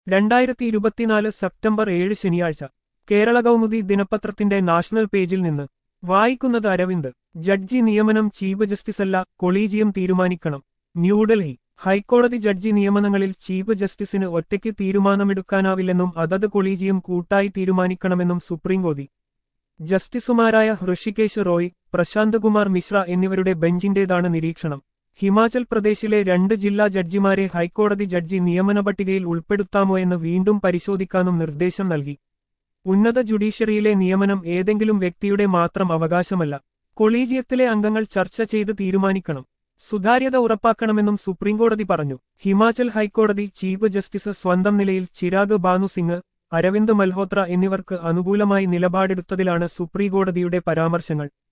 2024 September 7 ശനിയാഴ്ച കേരള കൗമുദി ദിനപത്രത്തിന്റെ national പേജിൽ നിന്ന് വായിക്കുന്നത് അരവിന്ദ്. ജഡ്ജി നിയമനം ചീഫ് ജസ്റ്റിസല്ല, കൊളീജിയം തീരുമാനിക്കണം. ന്യൂഡൽഹി. ഹൈക്കോടതി ജഡ്ജി നിയമനങ്ങളിൽ ചീഫ് ജസ്റ്റിസിന് ഒറ്റയ്ക്ക് തീരുമാനമെടുക്കാനാവില്ലെന്നും അതത് കൊളീജിയം കൂട്ടായി തീരുമാനിക്കണമെന്നും സുപ്രീംകോടതി. ജസ്റ്റിസുമാരായ ഹൃഷികേശ് റോയ്, പ്രശാന്ത് കുമാർ മിശ്ര എന്നിവരുടെ ബെഞ്ചിന്റേതാണ് നിരീക്ഷണം. ഹിമാചൽ പ്രദേശിലെ 2 ജില്ലാ ജഡ്ജിമാരെ ഹൈക്കോടതി ജഡ്ജി നിയമന പട്ടികയിൽ ഉൾപ്പെടുത്താമോ എന്ന് വീണ്ടും പരിശോധിക്കാനും നിർദ്ദേശം നൽകി. ഉന്നത ജുഡീഷ്യറിയിലെ നിയമനം ഏതെങ്കിലും വ്യക്തിയുടെ മാത്രം അവകാശമല്ല. കൊളീജിയത്തിലെ അംഗങ്ങൾ ചർച്ച ചെയ്ത് തീരുമാനിക്കണം. സുതാര്യത ഉറപ്പാക്കണമെന്നും സുപ്രീംകോടതി പറഞ്ഞു. ഹിമാചൽ ഹൈക്കോടതി ചീഫ് ജസ്റ്റിസ് സ്വന്തം നിലയിൽ ചിരാഗ് ബാനു സിംഗ്, അരവിന്ദ് മൽഹോത്ര എന്നിവർക്ക് അനുകൂലമായി നിലപാടെടുത്തതിലാണ് സുപ്രീംകോടതിയുടെ പരാമർശങ്ങൾ.